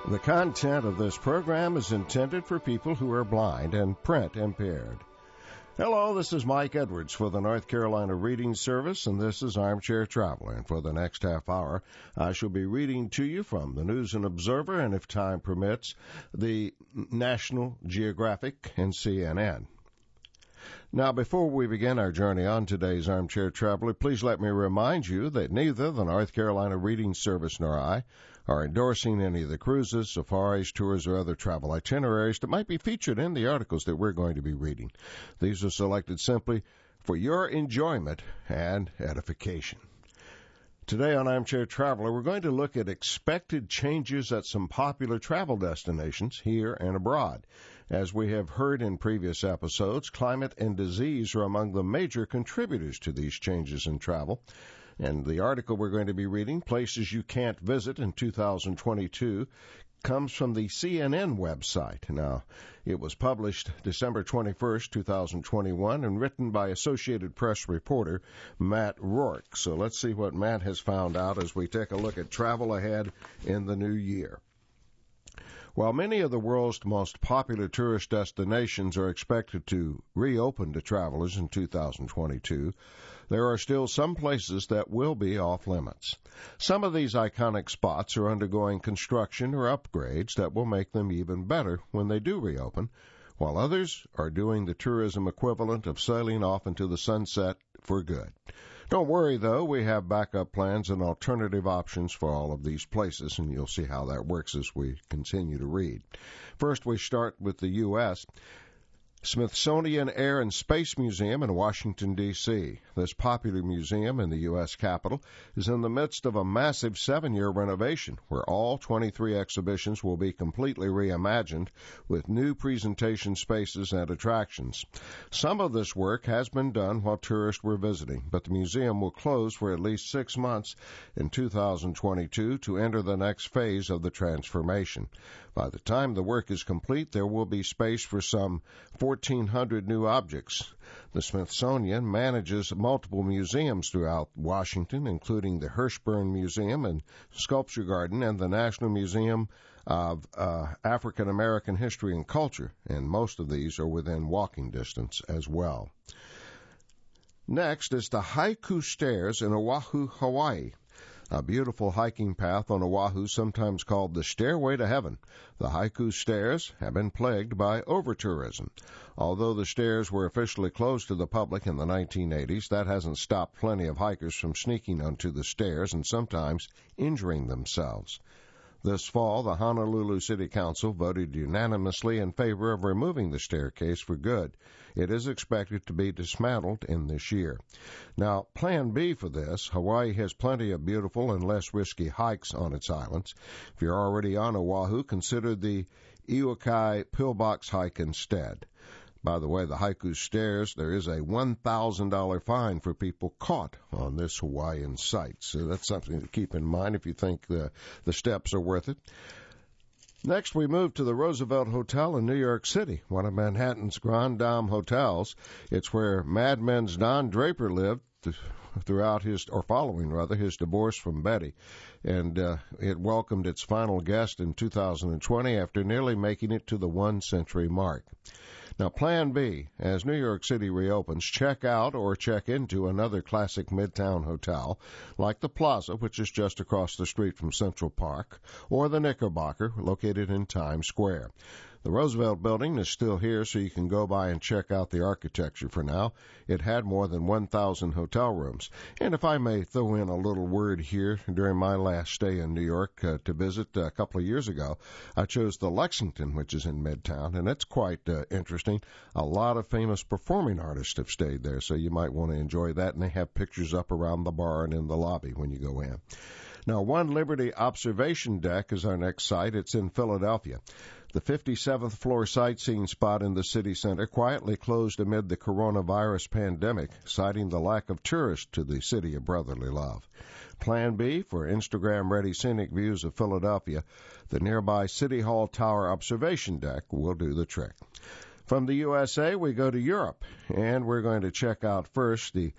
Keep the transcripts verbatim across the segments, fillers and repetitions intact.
The content of this program is intended for people who are blind and print impaired. Hello, this is Mike Edwards for the North Carolina Reading Service, and this is Armchair Traveler. And for the next half hour, I shall be reading to you from the News and Observer, and if time permits, the National Geographic and C N N. Now, before we begin our journey on today's Armchair Traveler, please let me remind you that neither the North Carolina Reading Service nor I are endorsing any of the cruises, safaris, tours, or other travel itineraries that might be featured in the articles that we're going to be reading. These are selected simply for your enjoyment and edification. Today on Armchair Traveler, we're going to look at expected changes at some popular travel destinations here and abroad. As we have heard in previous episodes, climate and disease are among the major contributors to these changes in travel. And the article we're going to be reading, Places You Can't Visit in two thousand twenty-two, comes from the C N N website. Now, it was published December twenty-first, two thousand twenty-one, and written by Associated Press reporter Matt Rourke. So let's see what Matt has found out as we take a look at travel ahead in the new year. While many of the world's most popular tourist destinations are expected to reopen to travelers in two thousand twenty-two, there are still some places that will be off limits. Some of these iconic spots are undergoing construction or upgrades that will make them even better when they do reopen, while others are doing the tourism equivalent of sailing off into the sunset for good. Don't worry, though, we have backup plans and alternative options for all of these places, and you'll see how that works as we continue to read. First, we start with the U S Smithsonian Air and Space Museum in Washington, D C This popular museum in the U S Capitol is in the midst of a massive seven-year renovation where all twenty-three exhibitions will be completely reimagined with new presentation spaces and attractions. Some of this work has been done while tourists were visiting, but the museum will close for at least six months in two thousand twenty-two to enter the next phase of the transformation. By the time the work is complete, there will be space for some fourteen hundred new objects. The Smithsonian manages multiple museums throughout Washington, including the Hirshburn Museum and Sculpture Garden and the National Museum of uh, African American History and Culture, and most of these are within walking distance as well. Next is the Haiku Stairs in Oahu, Hawaii. A beautiful hiking path on Oahu, sometimes called the Stairway to Heaven. The Haiku Stairs have been plagued by over-tourism. Although the stairs were officially closed to the public in the nineteen eighties, that hasn't stopped plenty of hikers from sneaking onto the stairs and sometimes injuring themselves. This fall, the Honolulu City Council voted unanimously in favor of removing the staircase for good. It is expected to be dismantled in this year. Now, Plan B for this, Hawaii has plenty of beautiful and less risky hikes on its islands. If you're already on Oahu, consider the Iukai Pillbox hike instead. By the way, the Haiku Stairs, there is a one thousand dollars fine for people caught on this Hawaiian site. So that's something to keep in mind if you think the, the steps are worth it. Next, we move to the Roosevelt Hotel in New York City, one of Manhattan's Grand Dame hotels. It's where Mad Men's Don Draper lived throughout his, or following rather, his divorce from Betty. And uh, it welcomed its final guest in two thousand twenty after nearly making it to the one-century mark. Now, Plan B, as New York City reopens, check out or check into another classic Midtown hotel, like the Plaza, which is just across the street from Central Park, or the Knickerbocker, located in Times Square. The Roosevelt Building is still here, so you can go by and check out the architecture for now. It had more than one thousand hotel rooms. And if I may throw in a little word here, during my last stay in New York uh, to visit a couple of years ago, I chose the Lexington, which is in Midtown, and it's quite uh, interesting. A lot of famous performing artists have stayed there, so you might want to enjoy that, and they have pictures up around the bar and in the lobby when you go in. Now, One Liberty Observation Deck is our next site. It's in Philadelphia. The fifty-seventh floor sightseeing spot in the city center quietly closed amid the coronavirus pandemic, citing the lack of tourists to the city of brotherly love. Plan B for Instagram-ready scenic views of Philadelphia, the nearby City Hall Tower Observation Deck will do the trick. From the U S A, we go to Europe, and we're going to check out first the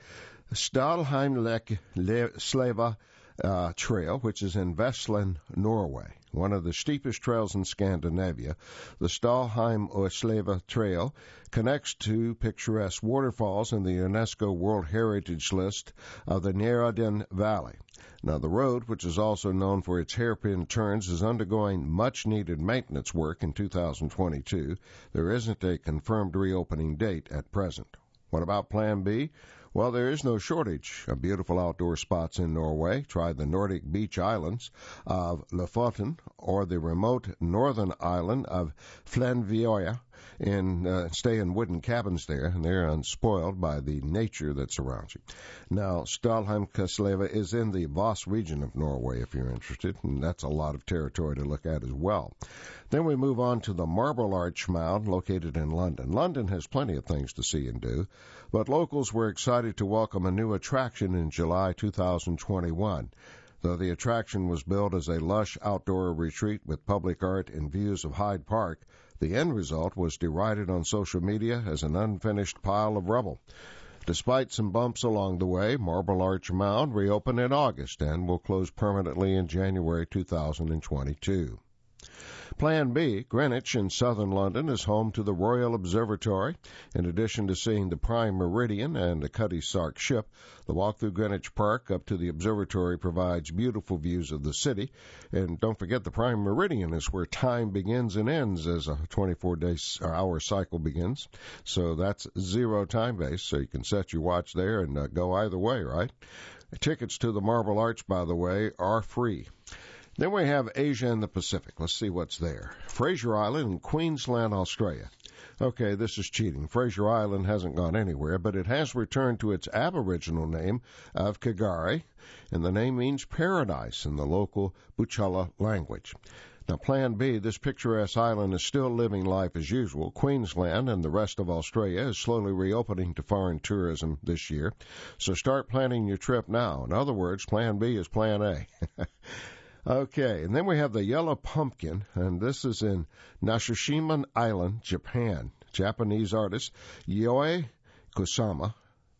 Stalheimlek Sleva uh, Trail, which is in Vestland, Norway. one of the steepest trails in Scandinavia. The Stalheim-Åsleva Trail connects two picturesque waterfalls in the UNESCO World Heritage List of the Nereiden Valley. Now, the road, which is also known for its hairpin turns, is undergoing much-needed maintenance work in two thousand twenty-two. There isn't a confirmed reopening date at present. What about Plan B? Well, there is no shortage of beautiful outdoor spots in Norway. Try the Nordic beach islands of Lofoten or the remote northern island of Flenvøya and uh, stay in wooden cabins there, and they're unspoiled by the nature that surrounds you. Now, Stalheim-Åsleva is in the Voss region of Norway, if you're interested, and that's a lot of territory to look at as well. Then we move on to the Marble Arch Mound, located in London. London has plenty of things to see and do, but locals were excited to welcome a new attraction in July two thousand twenty-one. Though the attraction was billed as a lush outdoor retreat with public art and views of Hyde Park, the end result was derided on social media as an unfinished pile of rubble. Despite some bumps along the way, Marble Arch Mound reopened in August and will close permanently in January two thousand twenty-two. Plan B, Greenwich in southern London, is home to the Royal Observatory. In addition to seeing the Prime Meridian and the Cutty Sark ship, the walk through Greenwich Park up to the observatory provides beautiful views of the city. And don't forget, the Prime Meridian is where time begins and ends as a twenty-four day hour cycle begins. So that's zero time base, so you can set your watch there and uh, go either way, right? Tickets to the Marble Arch, by the way, are free. Then we have Asia and the Pacific. Let's see what's there. Fraser Island in Queensland, Australia. Okay, this is cheating. Fraser Island hasn't gone anywhere, but it has returned to its aboriginal name of Kagari, and the name means paradise in the local Butchulla language. Now, Plan B, this picturesque island is still living life as usual. Queensland and the rest of Australia is slowly reopening to foreign tourism this year, so start planning your trip now. In other words, Plan B is Plan A. Okay, and then we have the Yellow Pumpkin, and this is in Nashishima Island, Japan. Japanese artist Yoi Kusama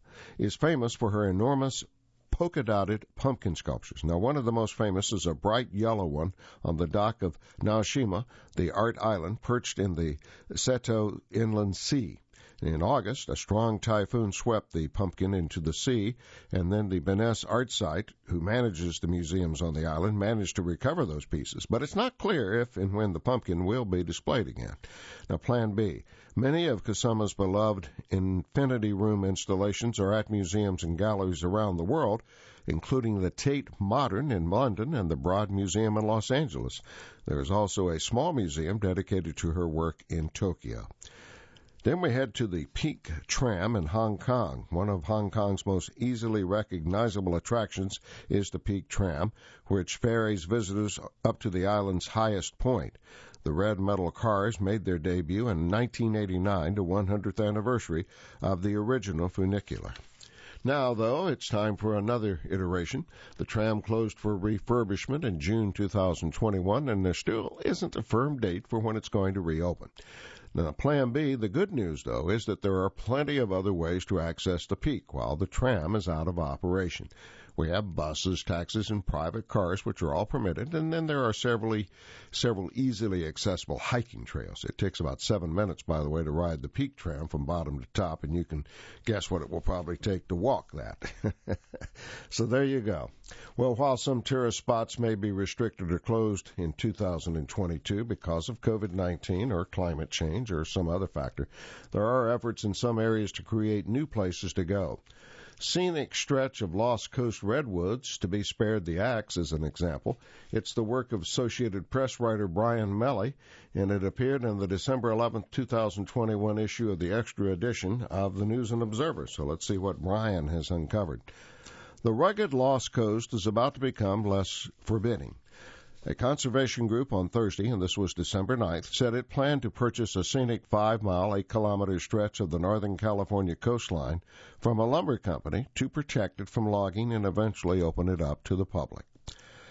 is famous for her enormous polka-dotted pumpkin sculptures. Now, one of the most famous is a bright yellow one on the dock of Naoshima, the art island, perched in the Seto Inland Sea. In August, a strong typhoon swept the pumpkin into the sea, and then the Beness Art Site, who manages the museums on the island, managed to recover those pieces. But it's not clear if and when the pumpkin will be displayed again. Now, Plan B. Many of Kusama's beloved Infinity Room installations are at museums and galleries around the world, including the Tate Modern in London and the Broad Museum in Los Angeles. There is also a small museum dedicated to her work in Tokyo. Then we head to the Peak Tram in Hong Kong. One of Hong Kong's most easily recognizable attractions is the Peak Tram, which ferries visitors up to the island's highest point. The red metal cars made their debut in nineteen eighty-nine, the one hundredth anniversary of the original funicular. Now, though, it's time for another iteration. The tram closed for refurbishment in June two thousand twenty-one, and there still isn't a firm date for when it's going to reopen. Now, Plan B, the good news, though, is that there are plenty of other ways to access the Peak while the tram is out of operation. We have buses, taxis, and private cars, which are all permitted, and then there are several, several easily accessible hiking trails. It takes about seven minutes, by the way, to ride the Peak Tram from bottom to top, and you can guess what it will probably take to walk that. So there you go. Well, while some tourist spots may be restricted or closed in two thousand twenty-two because of COVID nineteen or climate change or some other factor, there are efforts in some areas to create new places to go. Scenic stretch of Lost Coast Redwoods to be spared the axe, as an example. It's the work of Associated Press writer Brian Melly, and it appeared in the December eleventh, two thousand twenty-one issue of the Extra edition of the News and Observer. So let's see what Brian has uncovered. The rugged Lost Coast is about to become less forbidding. A conservation group on Thursday, and this was December ninth, said it planned to purchase a scenic five-mile, eight-kilometer stretch of the Northern California coastline from a lumber company to protect it from logging and eventually open it up to the public.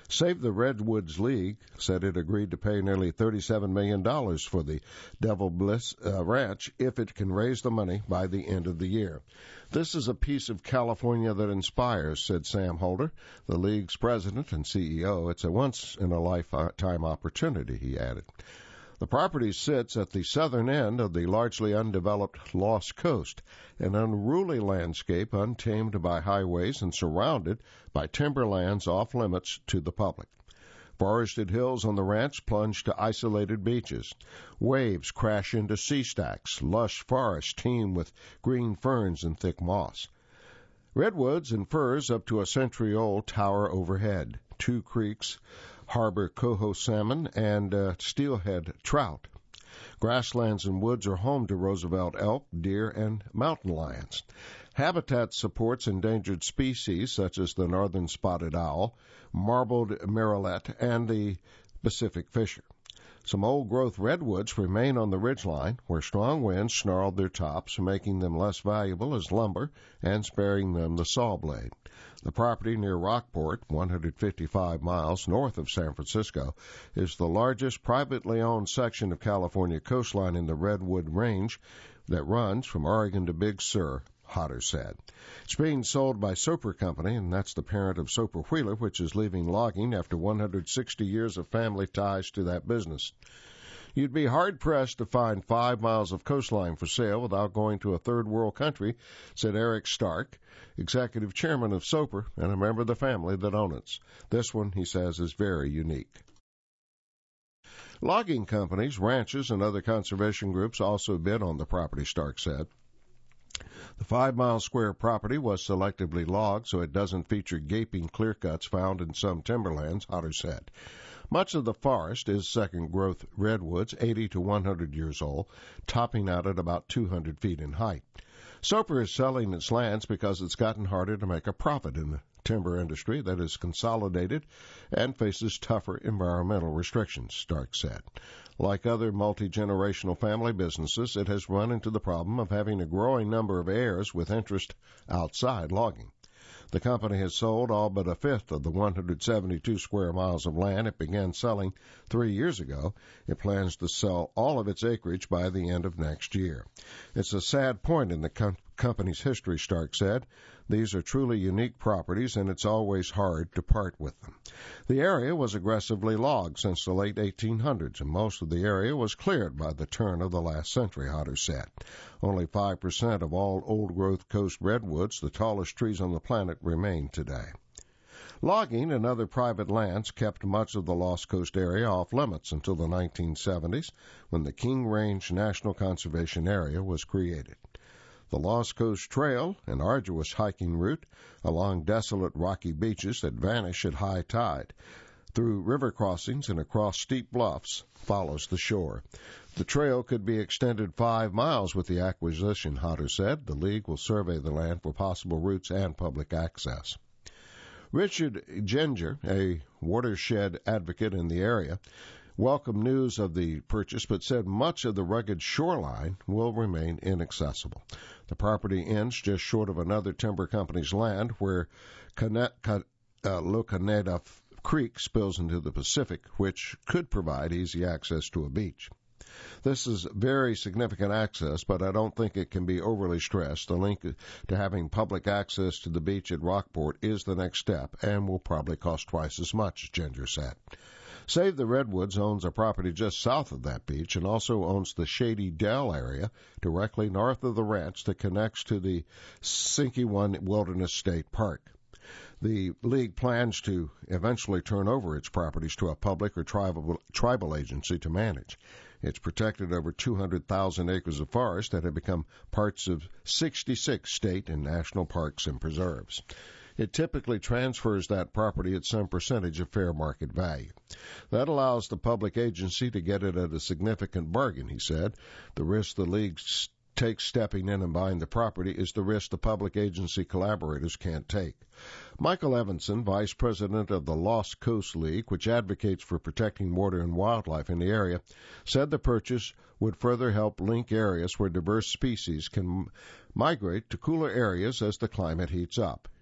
Save the Redwoods League said it agreed to pay nearly thirty-seven million dollars for the Devil Bliss uh, Ranch if it can raise the money by the end of the year. This is a piece of California that inspires, said Sam Holder, the league's president and C E O. It's a once-in-a-lifetime opportunity, he added. The property sits at the southern end of the largely undeveloped Lost Coast, an unruly landscape untamed by highways and surrounded by timberlands off limits to the public. Forested hills on the ranch plunge to isolated beaches. Waves crash into sea stacks. Lush forests teem with green ferns and thick moss. Redwoods and firs up to a century-old tower overhead. Two creeks harbor coho salmon and uh, steelhead trout. Grasslands and woods are home to Roosevelt elk, deer, and mountain lions. Habitat supports endangered species such as the northern spotted owl, marbled murrelet, and the Pacific fisher. Some old-growth redwoods remain on the ridgeline, where strong winds snarled their tops, making them less valuable as lumber and sparing them the saw blade. The property near Rockport, one hundred fifty-five miles north of San Francisco, is the largest privately owned section of California coastline in the Redwood Range that runs from Oregon to Big Sur, Hodder said. It's being sold by Soper Company, and that's the parent of Soper Wheeler, which is leaving logging after one hundred sixty years of family ties to that business. You'd be hard-pressed to find five miles of coastline for sale without going to a third-world country, said Eric Stark, executive chairman of Soper and a member of the family that owns it. This one, he says, is very unique. Logging companies, ranches, and other conservation groups also bid on the property, Stark said. The five-mile square property was selectively logged so it doesn't feature gaping clear-cuts found in some timberlands, Hodder said. Much of the forest is second-growth redwoods, eighty to one hundred years old, topping out at about two hundred feet in height. Soper is selling its lands because it's gotten harder to make a profit in the timber industry that is consolidated and faces tougher environmental restrictions, Stark said. Like other multi-generational family businesses, it has run into the problem of having a growing number of heirs with interest outside logging. The company has sold all but a fifth of the one hundred seventy-two square miles of land it began selling three years ago. It plans to sell all of its acreage by the end of next year. It's a sad point in the com- company's history, Stark said. These are truly unique properties, and it's always hard to part with them. The area was aggressively logged since the late eighteen hundreds, and most of the area was cleared by the turn of the last century, Hodder said. Only five percent of all old-growth coast redwoods, the tallest trees on the planet, remain today. Logging and other private lands kept much of the Lost Coast area off limits until the nineteen seventies, when the King Range National Conservation Area was created. The Lost Coast Trail, an arduous hiking route along desolate rocky beaches that vanish at high tide, through river crossings and across steep bluffs, follows the shore. The trail could be extended five miles with the acquisition, Hodder said. The league will survey the land for possible routes and public access. Richard Ginger, a watershed advocate in the area, welcomed news of the purchase, but said much of the rugged shoreline will remain inaccessible. The property ends just short of another timber company's land where Canet, uh, La Caneda Creek spills into the Pacific, which could provide easy access to a beach. This is very significant access, but I don't think it can be overly stressed. The link to having public access to the beach at Rockport is the next step and will probably cost twice as much, Ginger said. Save the Redwoods owns a property just south of that beach and also owns the Shady Dell area directly north of the ranch that connects to the Sinkyone Wilderness State Park. The league plans to eventually turn over its properties to a public or tribal, tribal agency to manage. It's protected over two hundred thousand acres of forest that have become parts of sixty-six state and national parks and preserves. It typically transfers that property at some percentage of fair market value. That allows the public agency to get it at a significant bargain, he said. The risk the league takes stepping in and buying the property is the risk the public agency collaborators can't take. Michael Evanson, vice president of the Lost Coast League, which advocates for protecting water and wildlife in the area, said the purchase would further help link areas where diverse species can migrate to cooler areas as the climate heats up.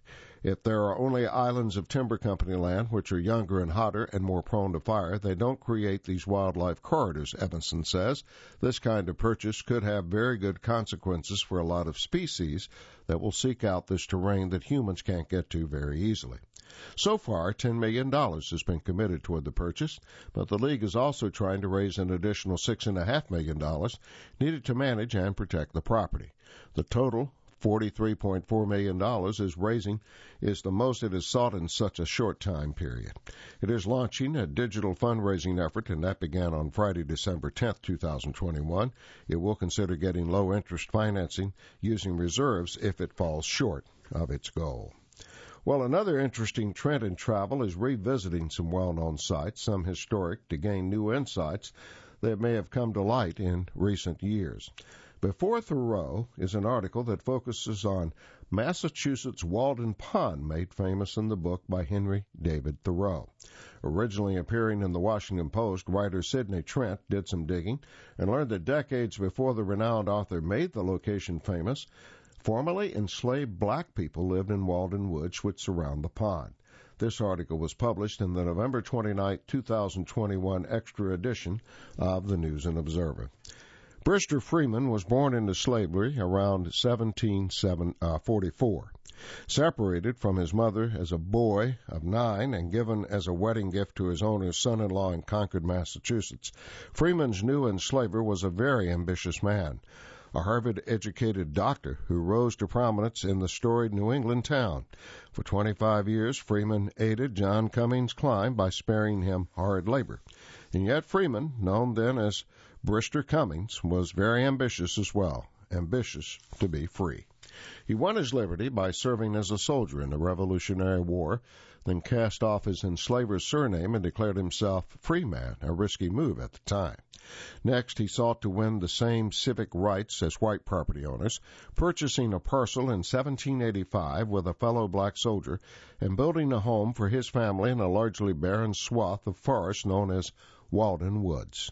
If there are only islands of timber company land, which are younger and hotter and more prone to fire, they don't create these wildlife corridors, Evanson says. This kind of purchase could have very good consequences for a lot of species that will seek out this terrain that humans can't get to very easily. So far, ten million dollars has been committed toward the purchase, but the League is also trying to raise an additional six point five million dollars needed to manage and protect the property. The total, forty-three point four million dollars, is raising is the most it has sought in such a short time period. It is launching a digital fundraising effort, and that began on Friday, December tenth, two thousand twenty-one. It will consider getting low-interest financing using reserves if it falls short of its goal. Well, another interesting trend in travel is revisiting some well-known sites, some historic, to gain new insights that may have come to light in recent years. Before Thoreau is an article that focuses on Massachusetts Walden Pond, made famous in the book by Henry David Thoreau. Originally appearing in the Washington Post, writer Sidney Trent did some digging and learned that decades before the renowned author made the location famous, formerly enslaved black people lived in Walden Woods, which surround the pond. This article was published in the November twenty-ninth, two thousand twenty-one extra edition of the News and Observer. Brister Freeman was born into slavery around seventeen forty-four. Separated from his mother as a boy of nine and given as a wedding gift to his owner's son-in-law in Concord, Massachusetts, Freeman's new enslaver was a very ambitious man, a Harvard-educated doctor who rose to prominence in the storied New England town. For twenty-five years, Freeman aided John Cummings Klein by sparing him hard labor. And yet Freeman, known then as Brister Cummings, was very ambitious as well, ambitious to be free. He won his liberty by serving as a soldier in the Revolutionary War, then cast off his enslaver's surname and declared himself free man, a risky move at the time. Next, he sought to win the same civic rights as white property owners, purchasing a parcel in seventeen eighty-five with a fellow black soldier and building a home for his family in a largely barren swath of forest known as Walden Woods.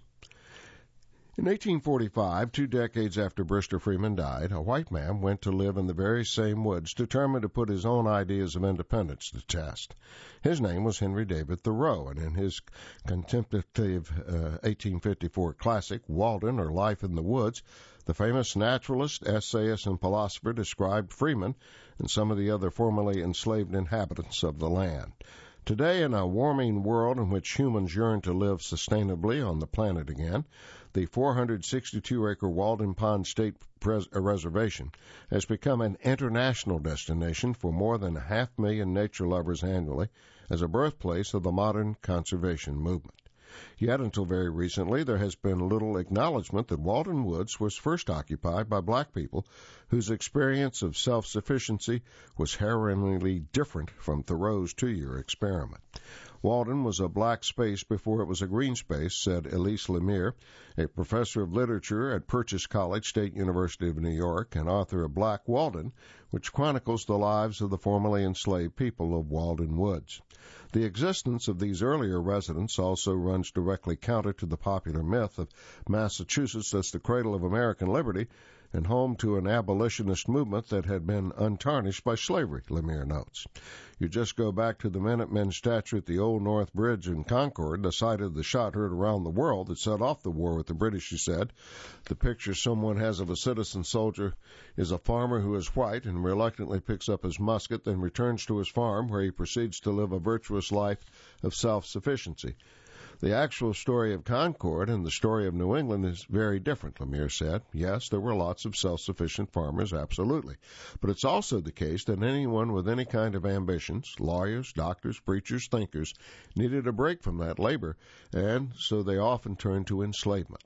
In eighteen forty-five, two decades after Brister Freeman died, a white man went to live in the very same woods, determined to put his own ideas of independence to test. His name was Henry David Thoreau, and in his contemplative uh, eighteen fifty-four classic, Walden, or Life in the Woods, the famous naturalist, essayist, and philosopher described Freeman and some of the other formerly enslaved inhabitants of the land. Today, in a warming world in which humans yearn to live sustainably on the planet again, the four hundred sixty-two acre Walden Pond State Pres- Reservation has become an international destination for more than a half million nature lovers annually as a birthplace of the modern conservation movement. Yet, until very recently, there has been little acknowledgement that Walden Woods was first occupied by black people whose experience of self-sufficiency was harrowingly different from Thoreau's two-year experiment. Walden was a black space before it was a green space, said Elise Lemire, a professor of literature at Purchase College, State University of New York, and author of Black Walden, which chronicles the lives of the formerly enslaved people of Walden Woods. The existence of these earlier residents also runs directly counter to the popular myth of Massachusetts as the cradle of American liberty and home to an abolitionist movement that had been untarnished by slavery, Lemire notes. You just go back to the Minutemen statue at the Old North Bridge in Concord, the site of the shot heard around the world that set off the war with the British, she said. The picture someone has of a citizen soldier is a farmer who is white and reluctantly picks up his musket, then returns to his farm where he proceeds to live a virtuous life of self-sufficiency. The actual story of Concord and the story of New England is very different, Lemire said. Yes, there were lots of self-sufficient farmers, absolutely. But it's also the case that anyone with any kind of ambitions, lawyers, doctors, preachers, thinkers, needed a break from that labor, and so they often turned to enslavement.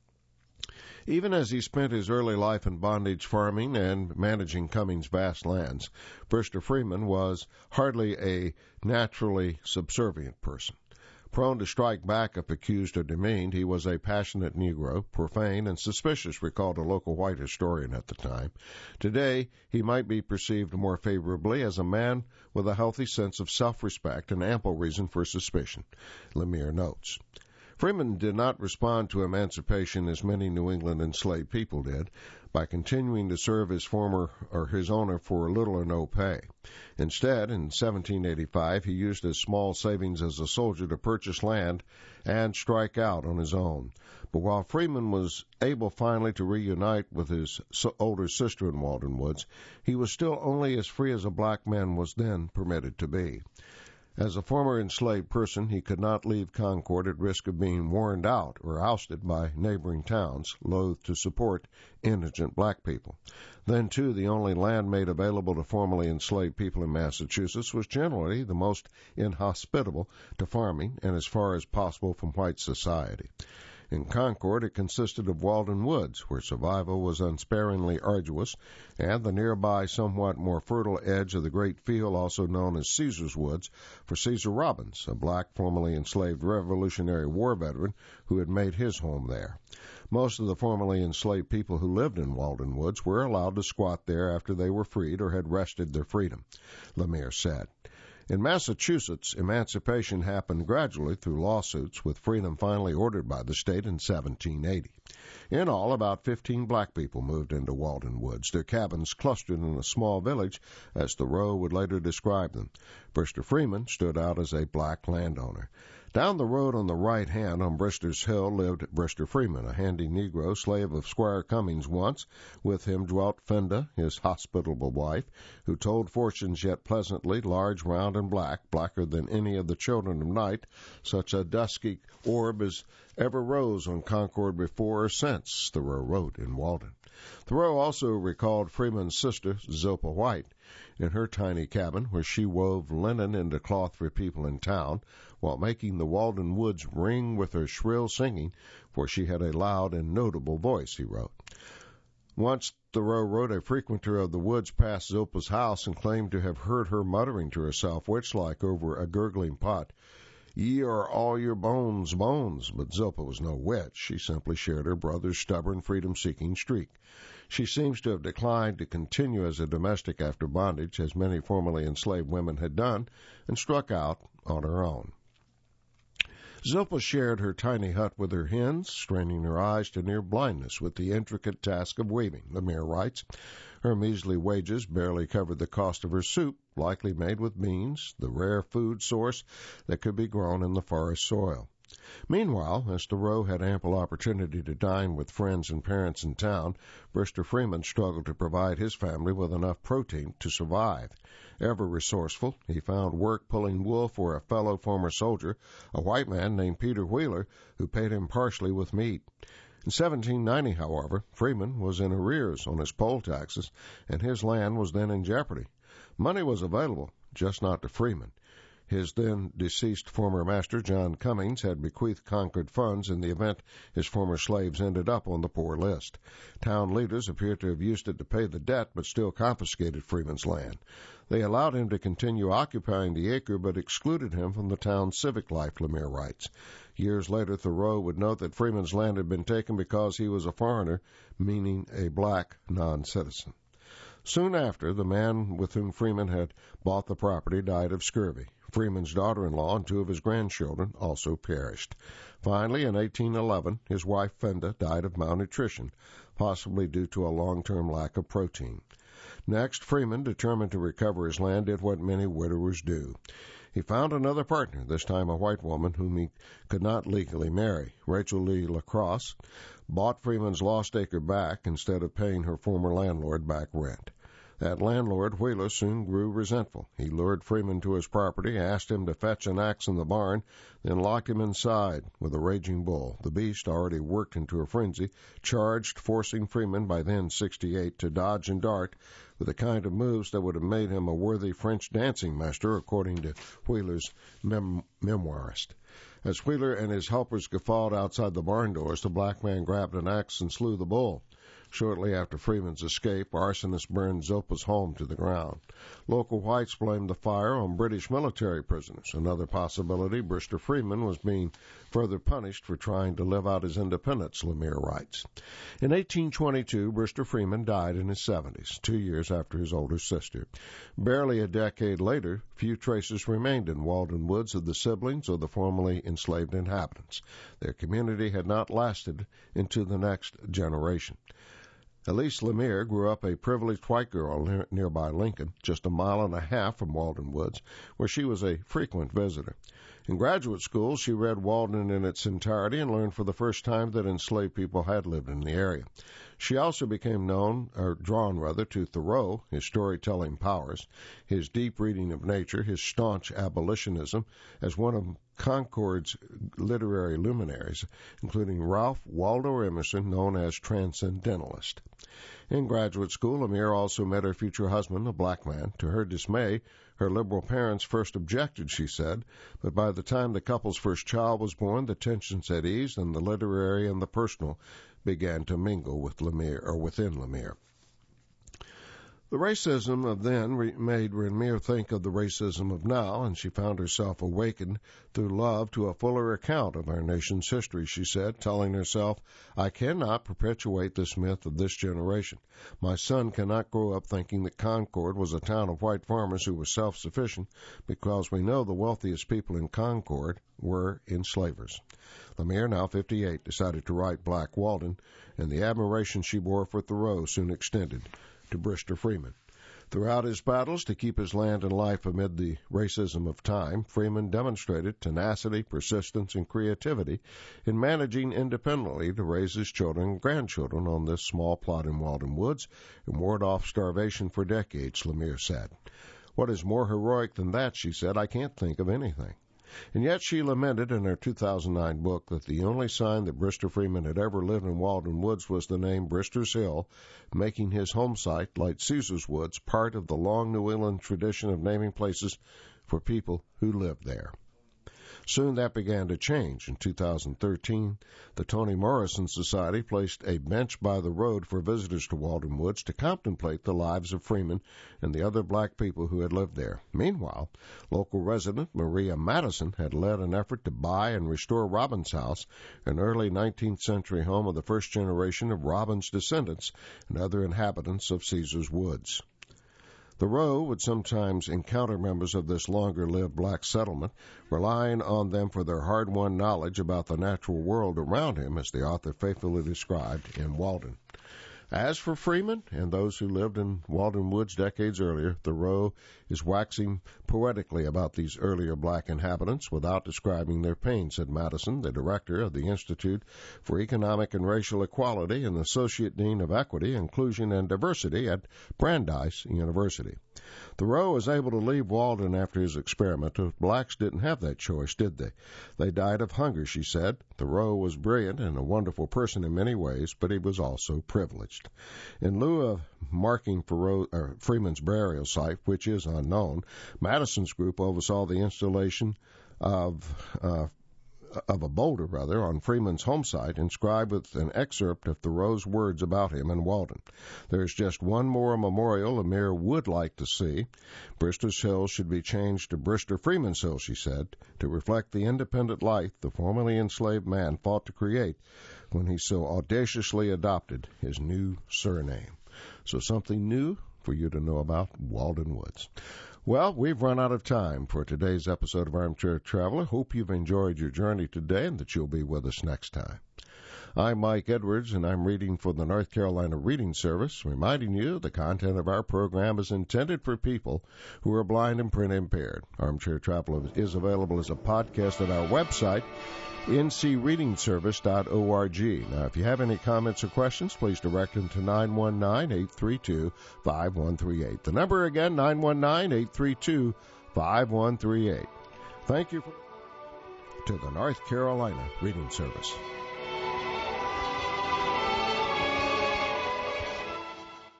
Even as he spent his early life in bondage farming and managing Cummings' vast lands, Brister Freeman was hardly a naturally subservient person. Prone to strike back if accused or demeaned, he was a passionate Negro, profane and suspicious, recalled a local white historian at the time. Today, he might be perceived more favorably as a man with a healthy sense of self-respect and ample reason for suspicion, Lemire notes. Freeman did not respond to emancipation as many New England enslaved people did, by continuing to serve his former or his owner for little or no pay. Instead, in seventeen eighty-five, he used his small savings as a soldier to purchase land and strike out on his own. But while Freeman was able finally to reunite with his older sister in Walden Woods, he was still only as free as a black man was then permitted to be. As a former enslaved person, he could not leave Concord at risk of being warned out or ousted by neighboring towns, loath to support indigent black people. Then, too, the only land made available to formerly enslaved people in Massachusetts was generally the most inhospitable to farming and as far as possible from white society. In Concord, it consisted of Walden Woods, where survival was unsparingly arduous, and the nearby, somewhat more fertile edge of the great field, also known as Caesar's Woods, for Caesar Robbins, a black formerly enslaved Revolutionary War veteran who had made his home there. Most of the formerly enslaved people who lived in Walden Woods were allowed to squat there after they were freed or had wrested their freedom, Lemire said. In Massachusetts, emancipation happened gradually through lawsuits, with freedom finally ordered by the state in seventeen eighty. In all, about fifteen black people moved into Walden Woods, their cabins clustered in a small village, as Thoreau would later describe them. Brister Freeman stood out as a black landowner. Down the road on the right hand on Brister's Hill lived Brister Freeman, a handy Negro, slave of Squire Cummings once. With him dwelt Fenda, his hospitable wife, who told fortunes yet pleasantly, large, round, and black, blacker than any of the children of night, such a dusky orb as ever rose on Concord before or since, Thoreau wrote in Walden. Thoreau also recalled Freeman's sister, Zilpah White, in her tiny cabin, where she wove linen into cloth for people in town, while making the Walden Woods ring with her shrill singing, for she had a loud and notable voice, he wrote. Once Thoreau wrote a frequenter of the woods passed Zilpah's house and claimed to have heard her muttering to herself, witch-like, over a gurgling pot, "Ye are all your bones, bones." But Zilpah was no witch. She simply shared her brother's stubborn, freedom-seeking streak. She seems to have declined to continue as a domestic after bondage, as many formerly enslaved women had done, and struck out on her own. Zilpah shared her tiny hut with her hens, straining her eyes to near blindness with the intricate task of weaving, Lemire writes. Her measly wages barely covered the cost of her soup, likely made with beans, the rare food source that could be grown in the forest soil. Meanwhile, as Thoreau had ample opportunity to dine with friends and parents in town, Brister Freeman struggled to provide his family with enough protein to survive. Ever resourceful, he found work pulling wool for a fellow former soldier, a white man named Peter Wheeler, who paid him partially with meat. In seventeen ninety, however, Freeman was in arrears on his poll taxes, and his land was then in jeopardy. Money was available, just not to Freeman. His then-deceased former master, John Cummings, had bequeathed Concord funds in the event his former slaves ended up on the poor list. Town leaders appear to have used it to pay the debt, but still confiscated Freeman's land. They allowed him to continue occupying the acre, but excluded him from the town's civic life, Lemire writes. Years later, Thoreau would note that Freeman's land had been taken because he was a foreigner, meaning a black non-citizen. Soon after, the man with whom Freeman had bought the property died of scurvy. Freeman's daughter-in-law and two of his grandchildren also perished. Finally, in eighteen eleven, his wife Fenda died of malnutrition, possibly due to a long-term lack of protein. Next, Freeman, determined to recover his land, did what many widowers do. He found another partner, this time a white woman whom he could not legally marry. Rachel Lee LaCrosse bought Freeman's lost acre back instead of paying her former landlord back rent. That landlord, Wheeler, soon grew resentful. He lured Freeman to his property, asked him to fetch an axe in the barn, then locked him inside with a raging bull. The beast, already worked into a frenzy, charged, forcing Freeman, by then sixty-eight, to dodge and dart with the kind of moves that would have made him a worthy French dancing master, according to Wheeler's mem- memoirist. As Wheeler and his helpers guffawed outside the barn doors, the black man grabbed an axe and slew the bull. Shortly after Freeman's escape, arsonists burned Zilpa's home to the ground. Local whites blamed the fire on British military prisoners. Another possibility, Brister Freeman was being further punished for trying to live out his independence, Lemire writes. In eighteen twenty-two, Brister Freeman died in his seventies, two years after his older sister. Barely a decade later, few traces remained in Walden Woods of the siblings or the formerly enslaved inhabitants. Their community had not lasted into the next generation. Elise Lemire grew up a privileged white girl near, nearby Lincoln, just a mile and a half from Walden Woods, where she was a frequent visitor. In graduate school, she read Walden in its entirety and learned for the first time that enslaved people had lived in the area. She also became known, or drawn rather, to Thoreau, his storytelling powers, his deep reading of nature, his staunch abolitionism, as one of Concord's literary luminaries, including Ralph Waldo Emerson, known as Transcendentalist. In graduate school, Lemire also met her future husband, a black man. To her dismay, her liberal parents first objected, she said, but by the time the couple's first child was born, the tensions had eased and the literary and the personal began to mingle with Lemire, or within Lemire. The racism of then re- made Lemire think of the racism of now, and she found herself awakened through love to a fuller account of our nation's history, she said, telling herself, I cannot perpetuate this myth of this generation. My son cannot grow up thinking that Concord was a town of white farmers who were self-sufficient, because we know the wealthiest people in Concord were enslavers. Lemire, now fifty-eight, decided to write Black Walden, and the admiration she bore for Thoreau soon extended to Brister Freeman. Throughout his battles to keep his land and life amid the racism of time, Freeman demonstrated tenacity, persistence, and creativity in managing independently to raise his children and grandchildren on this small plot in Walden Woods and ward off starvation for decades, Lemire said. What is more heroic than that, she said, I can't think of anything. And yet she lamented in her two thousand nine book that the only sign that Brister Freeman had ever lived in Walden Woods was the name Brister's Hill, making his home site, like Caesar's Woods, part of the long New England tradition of naming places for people who lived there. Soon that began to change. In two thousand thirteen, the Toni Morrison Society placed a bench by the road for visitors to Walden Woods to contemplate the lives of Freeman and the other black people who had lived there. Meanwhile, local resident Maria Madison had led an effort to buy and restore Robbins House, an early nineteenth century home of the first generation of Robbins descendants and other inhabitants of Caesar's Woods. Thoreau would sometimes encounter members of this longer-lived black settlement, relying on them for their hard-won knowledge about the natural world around him, as the author faithfully described in Walden. As for Freeman and those who lived in Walden Woods decades earlier, Thoreau is waxing poetically about these earlier black inhabitants without describing their pain, said Madison, the director of the Institute for Economic and Racial Equality and Associate Dean of Equity, Inclusion, and Diversity at Brandeis University. Thoreau was able to leave Walden after his experiment, but blacks didn't have that choice, did they? They died of hunger, she said. Thoreau was brilliant and a wonderful person in many ways, but he was also privileged. In lieu of marking Thoreau, or Freeman's burial site, which is unknown, Madison's group oversaw the installation of uh, of a boulder, rather, on Freeman's home site, inscribed with an excerpt of Thoreau's words about him in Walden. There is just one more memorial Lemire would like to see. Brister's Hill should be changed to Brister Freeman's Hill, she said, to reflect the independent life the formerly enslaved man fought to create when he so audaciously adopted his new surname. So something new for you to know about Walden Woods. Well, we've run out of time for today's episode of Armchair Traveler. Hope you've enjoyed your journey today and that you'll be with us next time. I'm Mike Edwards, and I'm reading for the North Carolina Reading Service, reminding you the content of our program is intended for people who are blind and print impaired. Armchair Traveler is available as a podcast at our website, n c reading service dot org. Now, if you have any comments or questions, please direct them to nine one nine, eight three two, five one three eight. The number again, nine one nine, eight three two, five one three eight. Thank you for, to the North Carolina Reading Service.